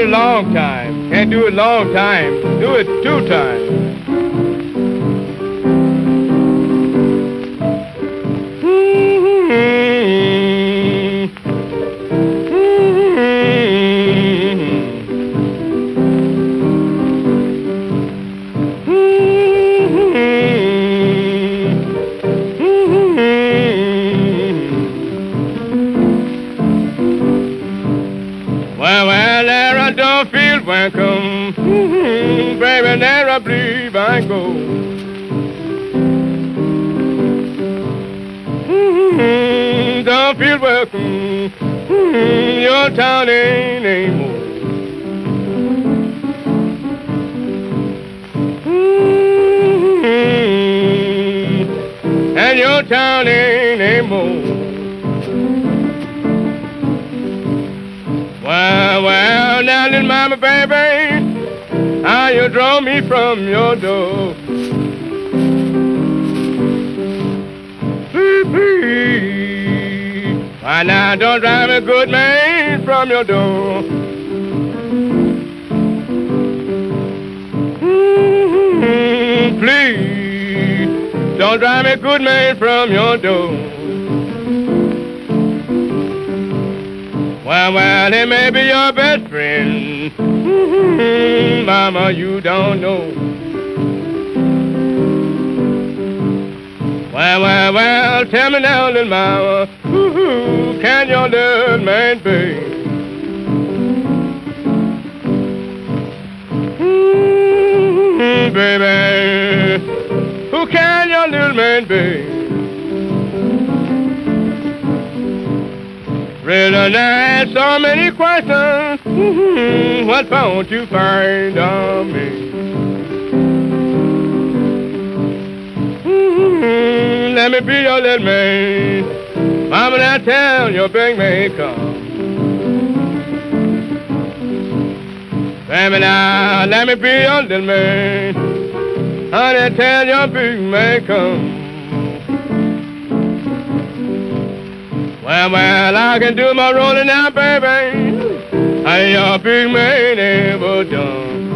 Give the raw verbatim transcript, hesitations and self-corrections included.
it a long time. Can't do it long time. Do it two times. Well, well, there I don't feel welcome, mm-hmm, baby, there I believe I go. Mm-hmm, don't feel welcome, mm-hmm, your town ain't anymore. Mm-hmm, and your town ain't anymore. Well, well, now little mama, baby, how you draw me from your door. Please, please, why now don't drive a good man from your door. Mm-hmm, please, don't drive a good man from your door. Well, well, he may be your best friend, mm-hmm, mama, you don't know. Well, well, well, tell me now, little mama, who can your little man be? Mm-hmm, baby, who can your little man be? Really nice, so many questions, mm-hmm, what won't you find on me? Mm-hmm, let me be your little man, mama, now tell your big man come. Baby, now let me be your little man, honey, tell your big man come. Well, well, I can do my rolling now, baby. I ain't your big man ever done.